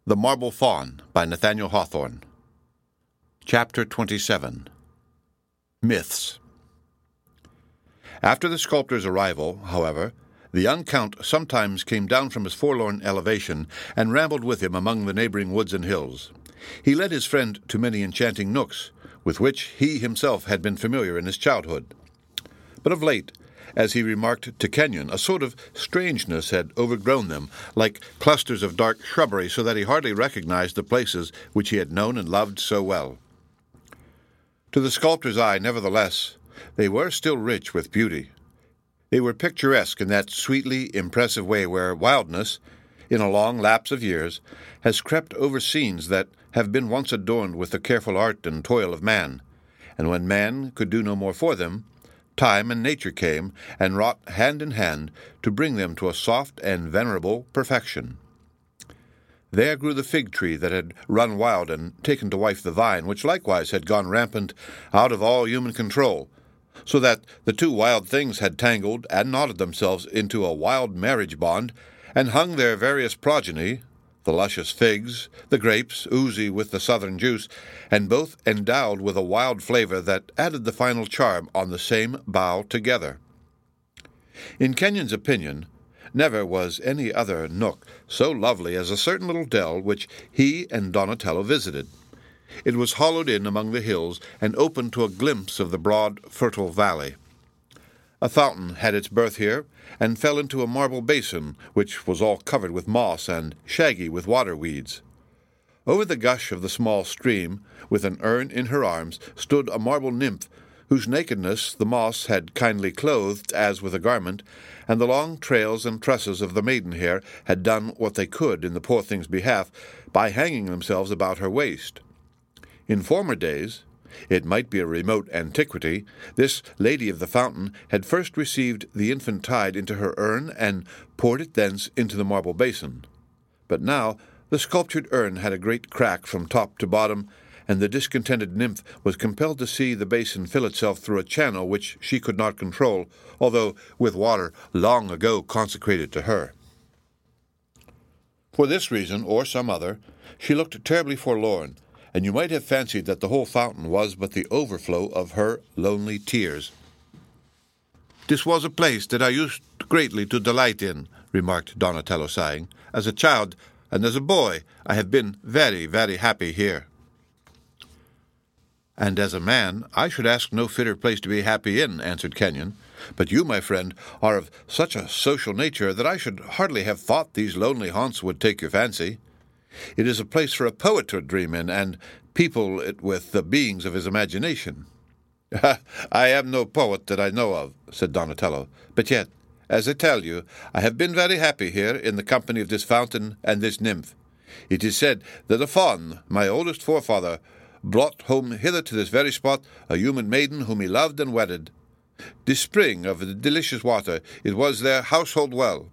The Marble Faun by Nathaniel Hawthorne. Chapter 27. Myths. After the sculptor's arrival, however, the young count sometimes came down from his forlorn elevation and rambled with him among the neighboring woods and hills. He led his friend to many enchanting nooks, with which he himself had been familiar in his childhood. But of late, as he remarked to Kenyon, a sort of strangeness had overgrown them, like clusters of dark shrubbery, so that he hardly recognized the places which he had known and loved so well. To the sculptor's eye, nevertheless, they were still rich with beauty. They were picturesque in that sweetly impressive way where wildness, in a long lapse of years, has crept over scenes that have been once adorned with the careful art and toil of man, and when man could do no more for them, time and nature came and wrought hand in hand to bring them to a soft and venerable perfection. There grew the fig tree that had run wild and taken to wife the vine, which likewise had gone rampant out of all human control, so that the two wild things had tangled and knotted themselves into a wild marriage bond, and hung their various progeny, the luscious figs, the grapes, oozy with the southern juice, and both endowed with a wild flavor that added the final charm on the same bough together. In Kenyon's opinion, never was any other nook so lovely as a certain little dell which he and Donatello visited. It was hollowed in among the hills and opened to a glimpse of the broad, fertile valley. A fountain had its birth here, and fell into a marble basin, which was all covered with moss and shaggy with water weeds. Over the gush of the small stream, with an urn in her arms, stood a marble nymph, whose nakedness the moss had kindly clothed as with a garment, and the long trails and tresses of the maiden hair had done what they could in the poor thing's behalf by hanging themselves about her waist. In former days, it might be a remote antiquity, this lady of the fountain had first received the infant tide into her urn and poured it thence into the marble basin. But now the sculptured urn had a great crack from top to bottom, and the discontented nymph was compelled to see the basin fill itself through a channel which she could not control, although with water long ago consecrated to her. For this reason, or some other, she looked terribly forlorn, and you might have fancied that the whole fountain was but the overflow of her lonely tears. "This was a place that I used greatly to delight in," remarked Donatello, sighing. "As a child and as a boy, I have been very, very happy here." "And as a man, I should ask no fitter place to be happy in," answered Kenyon. "But you, my friend, are of such a social nature that I should hardly have thought these lonely haunts would take your fancy. It is a place for a poet to dream in, and people it with the beings of his imagination." "I am no poet that I know of," said Donatello. "But yet, as I tell you, I have been very happy here in the company of this fountain and this nymph. It is said that a faun, my oldest forefather, brought home hither to this very spot a human maiden whom he loved and wedded. This spring of the delicious water, it was their household well."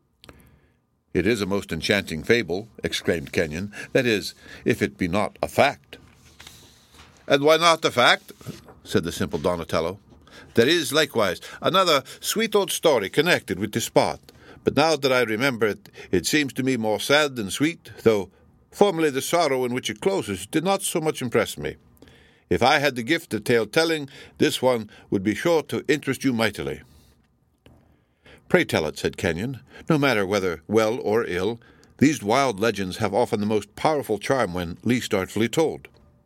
"It is a most enchanting fable," exclaimed Kenyon. "That is, if it be not a fact." "And why not a fact?" said the simple Donatello. "There is, likewise, another sweet old story connected with this spot, but now that I remember it, it seems to me more sad than sweet, though formerly the sorrow in which it closes did not so much impress me. If I had the gift of tale-telling, this one would be sure to interest you mightily." "Pray tell it," said Kenyon. "No matter whether well or ill, these wild legends have often the most powerful charm when least artfully told."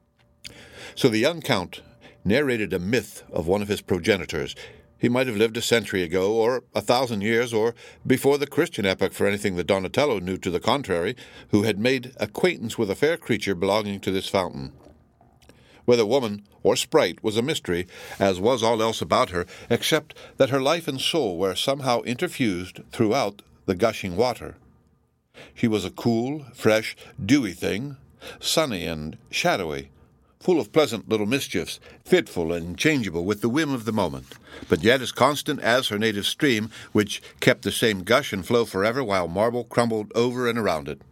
So the young count narrated a myth of one of his progenitors. He might have lived a century ago, or 1,000 years, or before the Christian epoch, for anything that Donatello knew to the contrary, who had made acquaintance with a fair creature belonging to this fountain. Whether woman or sprite was a mystery, as was all else about her, except that her life and soul were somehow interfused throughout the gushing water. She was a cool, fresh, dewy thing, sunny and shadowy, full of pleasant little mischiefs, fitful and changeable with the whim of the moment, but yet as constant as her native stream, which kept the same gush and flow forever while marble crumbled over and around it.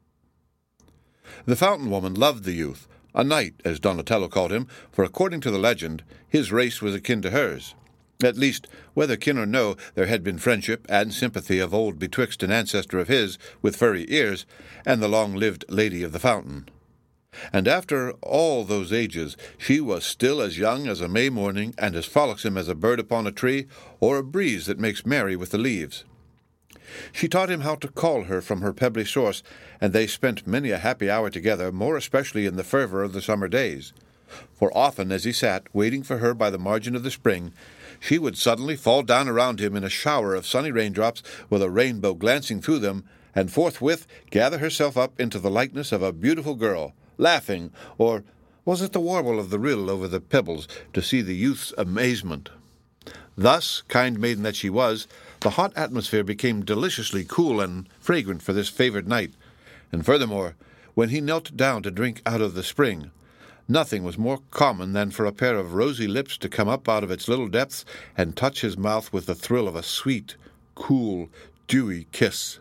The fountain woman loved the youth, a knight, as Donatello called him, for according to the legend, his race was akin to hers. At least, whether kin or no, there had been friendship and sympathy of old betwixt an ancestor of his, with furry ears, and the long-lived Lady of the Fountain. And after all those ages, she was still as young as a May morning, and as frolicsome as a bird upon a tree, or a breeze that makes merry with the leaves. She taught him how to call her from her pebbly source, and they spent many a happy hour together, more especially in the fervour of the summer days. For often as he sat, waiting for her by the margin of the spring, she would suddenly fall down around him in a shower of sunny raindrops, with a rainbow glancing through them, and forthwith gather herself up into the likeness of a beautiful girl, laughing, or was it the warble of the rill over the pebbles, to see the youth's amazement? Thus, kind maiden that she was, the hot atmosphere became deliciously cool and fragrant for this favoured night, and furthermore, when he knelt down to drink out of the spring, nothing was more common than for a pair of rosy lips to come up out of its little depths and touch his mouth with the thrill of a sweet, cool, dewy kiss.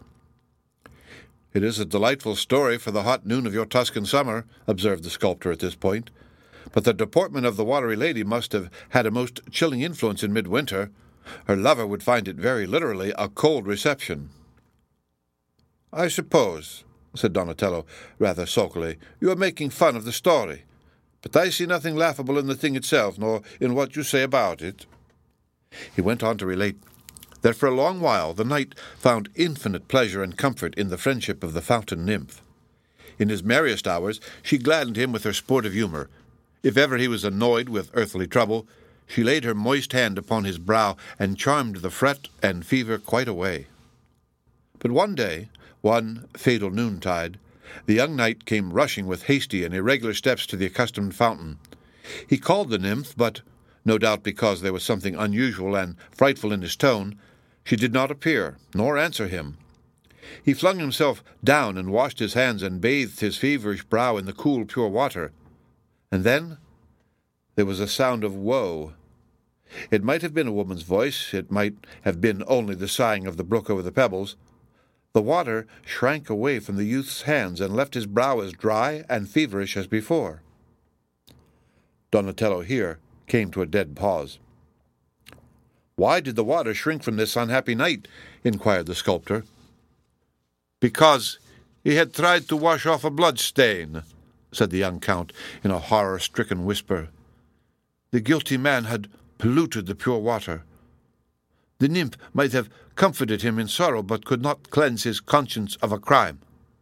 "It is a delightful story for the hot noon of your Tuscan summer," observed the sculptor at this point, "but the deportment of the watery lady must have had a most chilling influence in midwinter. Her lover would find it very literally a cold reception." "I suppose," said Donatello, rather sulkily, "you are making fun of the story. But I see nothing laughable in the thing itself, nor in what you say about it." He went on to relate that for a long while the knight found infinite pleasure and comfort in the friendship of the fountain nymph. In his merriest hours she gladdened him with her sportive humour. If ever he was annoyed with earthly trouble, she laid her moist hand upon his brow and charmed the fret and fever quite away. But one day, one fatal noontide, the young knight came rushing with hasty and irregular steps to the accustomed fountain. He called the nymph, but, no doubt because there was something unusual and frightful in his tone, she did not appear, nor answer him. He flung himself down and washed his hands and bathed his feverish brow in the cool, pure water. And then there was a sound of woe. It might have been a woman's voice, it might have been only the sighing of the brook over the pebbles. The water shrank away from the youth's hands and left his brow as dry and feverish as before. Donatello here came to a dead pause. "Why did the water shrink from this unhappy knight?" inquired the sculptor. "Because he had tried to wash off a blood-stain," said the young count in a horror-stricken whisper. "The guilty man had polluted the pure water. The nymph might have comforted him in sorrow, but could not cleanse his conscience of a crime."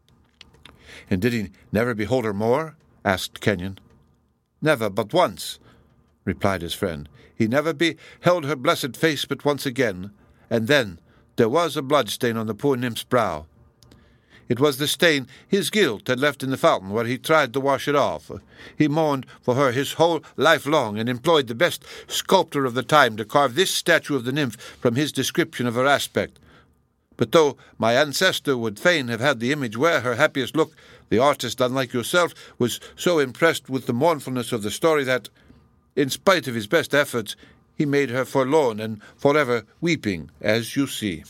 "And did he never behold her more?" asked Kenyon. "Never but once," replied his friend. "He never beheld her blessed face but once again, and then there was a blood-stain on the poor nymph's brow. It was the stain his guilt had left in the fountain where he tried to wash it off. He mourned for her his whole life long, and employed the best sculptor of the time to carve this statue of the nymph from his description of her aspect. But though my ancestor would fain have had the image wear her happiest look, the artist, unlike yourself, was so impressed with the mournfulness of the story that, in spite of his best efforts, he made her forlorn and forever weeping, as you see."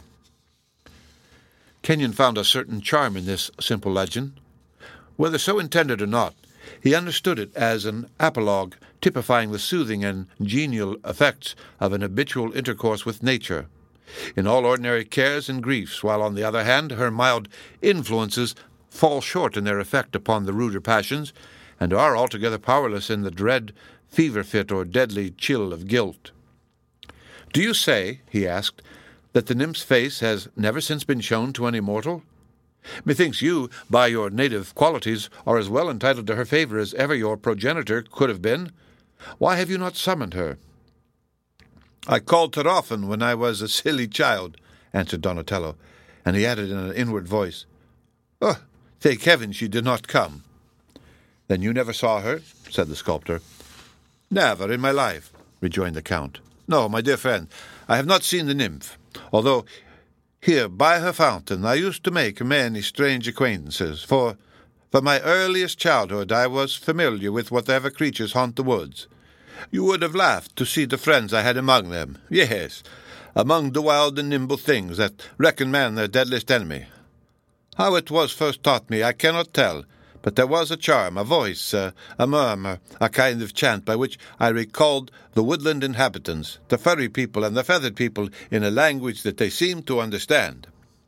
Kenyon found a certain charm in this simple legend. Whether so intended or not, he understood it as an apologue typifying the soothing and genial effects of an habitual intercourse with nature, in all ordinary cares and griefs, while, on the other hand, her mild influences fall short in their effect upon the ruder passions, and are altogether powerless in the dread fever-fit or deadly chill of guilt. "Do you say," he asked, "that the nymph's face has never since been shown to any mortal? Methinks you, by your native qualities, are as well entitled to her favour as ever your progenitor could have been. Why have you not summoned her?" "I called her often when I was a silly child," answered Donatello, and he added in an inward voice, "Oh, thank heaven she did not come." "Then you never saw her?" said the sculptor. "Never in my life," rejoined the Count. "No, my dear friend, I have not seen the nymph, although here by her fountain I used to make many strange acquaintances, for from my earliest childhood I was familiar with whatever creatures haunt the woods. You would have laughed to see the friends I had among them. Yes, among the wild and nimble things that reckon man their deadliest enemy. How it was first taught me I cannot tell, But there was a charm, a voice, a murmur, a kind of chant by which I recalled the woodland inhabitants, the furry people and the feathered people, in a language that they seemed to understand.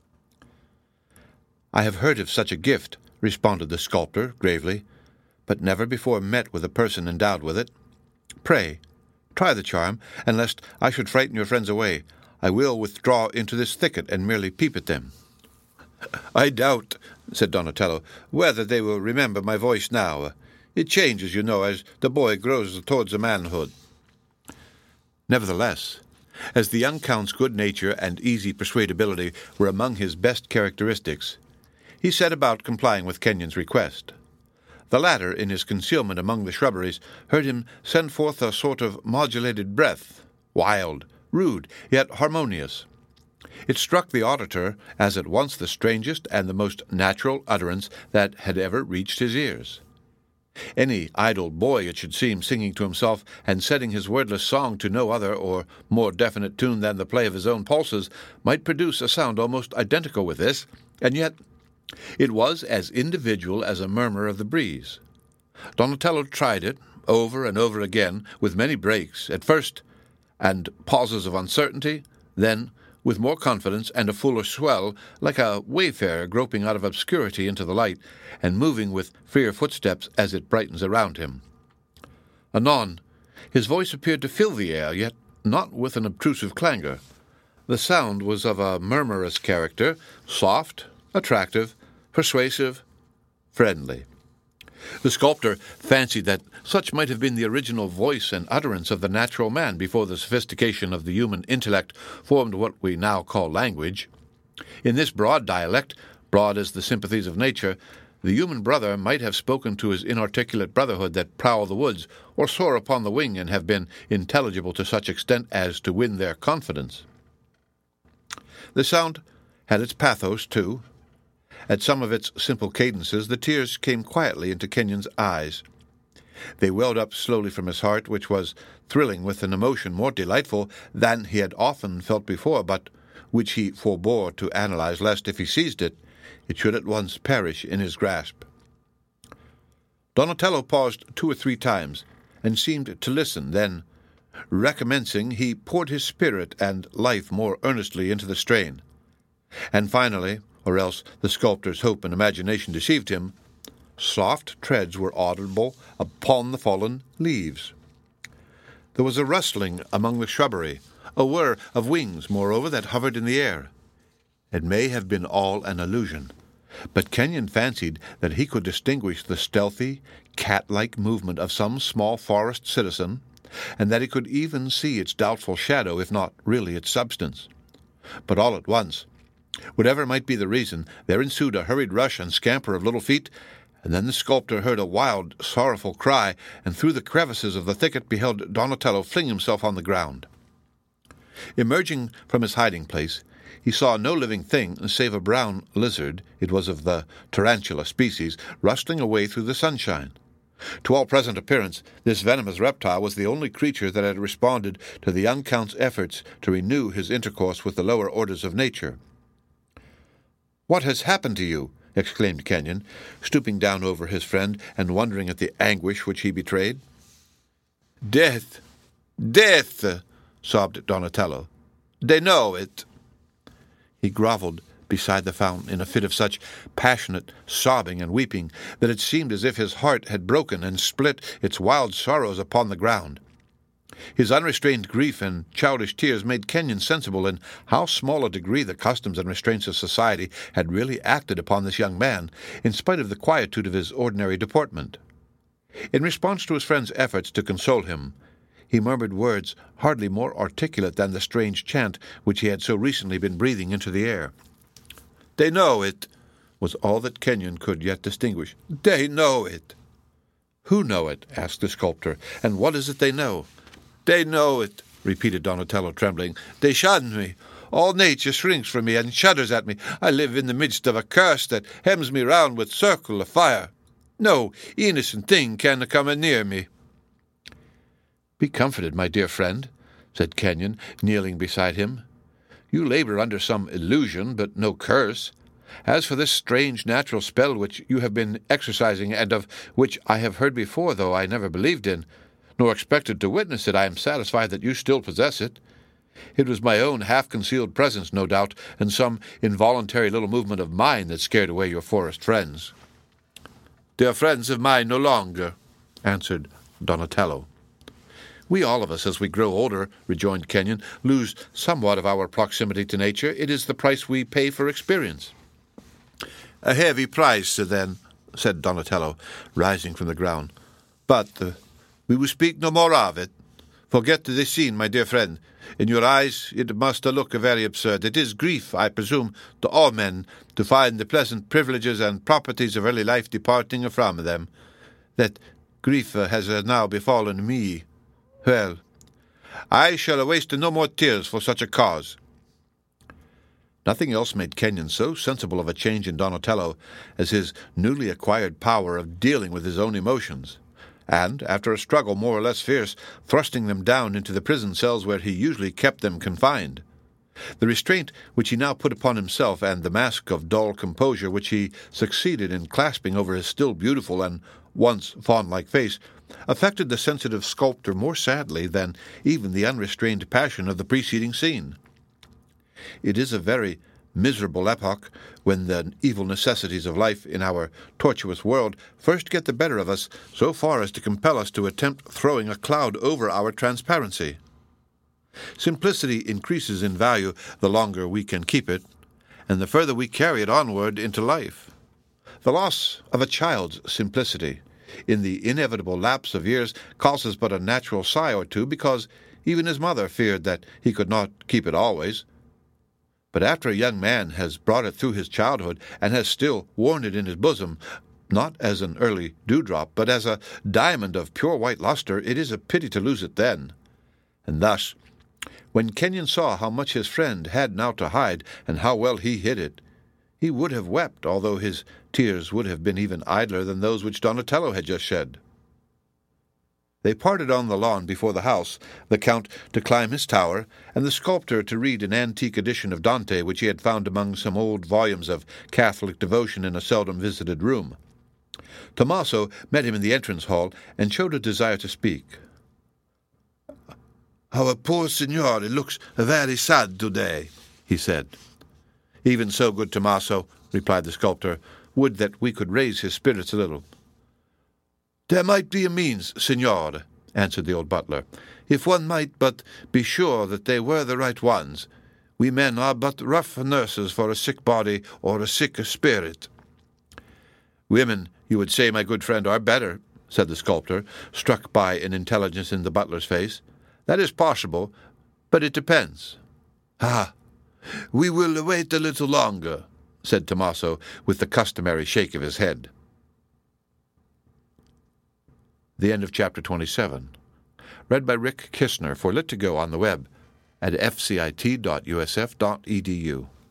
I have heard of such a gift, responded the sculptor gravely, but never before met with a person endowed with it. Pray, try the charm, and lest I should frighten your friends away, I will withdraw into this thicket and merely peep at them. I doubt, said Donatello, whether they will remember my voice now. It changes, you know, as the boy grows towards manhood. Nevertheless, as the young Count's good nature and easy persuadability were among his best characteristics, he set about complying with Kenyon's request. The latter, in his concealment among the shrubberies, heard him send forth a sort of modulated breath, wild, rude, yet harmonious. It struck the auditor as at once the strangest and the most natural utterance that had ever reached his ears. Any idle boy, it should seem, singing to himself and setting his wordless song to no other or more definite tune than the play of his own pulses, might produce a sound almost identical with this, and yet it was as individual as a murmur of the breeze. Donatello tried it over and over again, with many breaks, at first, and pauses of uncertainty, then with more confidence and a fuller swell, like a wayfarer groping out of obscurity into the light, and moving with freer footsteps as it brightens around him. Anon, his voice appeared to fill the air, yet not with an obtrusive clangor. The sound was of a murmurous character, soft, attractive, persuasive, friendly. The sculptor fancied that such might have been the original voice and utterance of the natural man before the sophistication of the human intellect formed what we now call language. In this broad dialect, broad as the sympathies of nature, the human brother might have spoken to his inarticulate brotherhood that prowl the woods, or soar upon the wing, and have been intelligible to such extent as to win their confidence. The sound had its pathos, too. At some of its simple cadences, the tears came quietly into Kenyon's eyes. They welled up slowly from his heart, which was thrilling with an emotion more delightful than he had often felt before, but which he forbore to analyze, lest, if he seized it, it should at once perish in his grasp. Donatello paused 2 or 3 times, and seemed to listen. Then, recommencing, he poured his spirit and life more earnestly into the strain. And finally, or else the sculptor's hope and imagination deceived him, soft treads were audible upon the fallen leaves. There was a rustling among the shrubbery, a whir of wings, moreover, that hovered in the air. It may have been all an illusion, but Kenyon fancied that he could distinguish the stealthy, cat-like movement of some small forest citizen, and that he could even see its doubtful shadow, if not really its substance. But all at once, whatever might be the reason, there ensued a hurried rush and scamper of little feet, and then the sculptor heard a wild, sorrowful cry, and through the crevices of the thicket beheld Donatello fling himself on the ground. Emerging from his hiding-place, he saw no living thing save a brown lizard, it was of the tarantula species, rustling away through the sunshine. To all present appearance, this venomous reptile was the only creature that had responded to the young Count's efforts to renew his intercourse with the lower orders of nature. "What has happened to you?" exclaimed Kenyon, stooping down over his friend and wondering at the anguish which he betrayed. "Death! Death!" sobbed Donatello. "They know it." He grovelled beside the fountain in a fit of such passionate sobbing and weeping that it seemed as if his heart had broken and split its wild sorrows upon the ground. His unrestrained grief and childish tears made Kenyon sensible in how small a degree the customs and restraints of society had really acted upon this young man, in spite of the quietude of his ordinary deportment. In response to his friend's efforts to console him, he murmured words hardly more articulate than the strange chant which he had so recently been breathing into the air. "They know it," was all that Kenyon could yet distinguish. "They know it." "Who know it?" asked the sculptor. "And what is it they know?" "They know it," repeated Donatello, trembling. "They shun me. All nature shrinks from me and shudders at me. I live in the midst of a curse that hems me round with circle of fire. No innocent thing can come near me." "Be comforted, my dear friend," said Kenyon, kneeling beside him. "You labor under some illusion, but no curse. As for this strange natural spell which you have been exercising, and of which I have heard before, though I never believed in, nor expected to witness it, I am satisfied that you still possess it. It was my own half-concealed presence, no doubt, and some involuntary little movement of mine that scared away your forest friends." "They are friends of mine no longer," answered Donatello. "We all of us, as we grow older," rejoined Kenyon, "lose somewhat of our proximity to nature. It is the price we pay for experience." "A heavy price, then," said Donatello, rising from the ground. "But we will speak no more of it. Forget this scene, my dear friend. In your eyes it must look very absurd. It is grief, I presume, to all men, to find the pleasant privileges and properties of early life departing from them. That grief has now befallen me. Well, I shall waste no more tears for such a cause." Nothing else made Kenyon so sensible of a change in Donatello as his newly acquired power of dealing with his own emotions, and, after a struggle more or less fierce, thrusting them down into the prison cells where he usually kept them confined. The restraint which he now put upon himself, and the mask of dull composure which he succeeded in clasping over his still beautiful and once fawn-like face, affected the sensitive sculptor more sadly than even the unrestrained passion of the preceding scene. It is a very miserable epoch when the evil necessities of life in our tortuous world first get the better of us so far as to compel us to attempt throwing a cloud over our transparency. Simplicity increases in value the longer we can keep it, and the further we carry it onward into life. The loss of a child's simplicity in the inevitable lapse of years causes but a natural sigh or two, because even his mother feared that he could not keep it always. But after a young man has brought it through his childhood, and has still worn it in his bosom, not as an early dewdrop, but as a diamond of pure white luster, it is a pity to lose it then. And thus, when Kenyon saw how much his friend had now to hide, and how well he hid it, he would have wept, although his tears would have been even idler than those which Donatello had just shed. They parted on the lawn before the house, the Count to climb his tower, and the sculptor to read an antique edition of Dante which he had found among some old volumes of Catholic devotion in a seldom visited room. Tommaso met him in the entrance hall, and showed a desire to speak. "Our poor signore looks very sad today," he said. "Even so, good Tommaso," replied the sculptor. "Would that we could raise his spirits a little." "There might be a means, signore," answered the old butler, "if one might but be sure that they were the right ones. We men are but rough nurses for a sick body or a sick spirit." "Women, you would say, my good friend, are better," said the sculptor, struck by an intelligence in the butler's face. "That is possible, but it depends." "Ah, we will wait a little longer," said Tommaso, with the customary shake of his head. The end of Chapter 27. Read by Rick Kistner for Lit2Go on the web at fcit.usf.edu.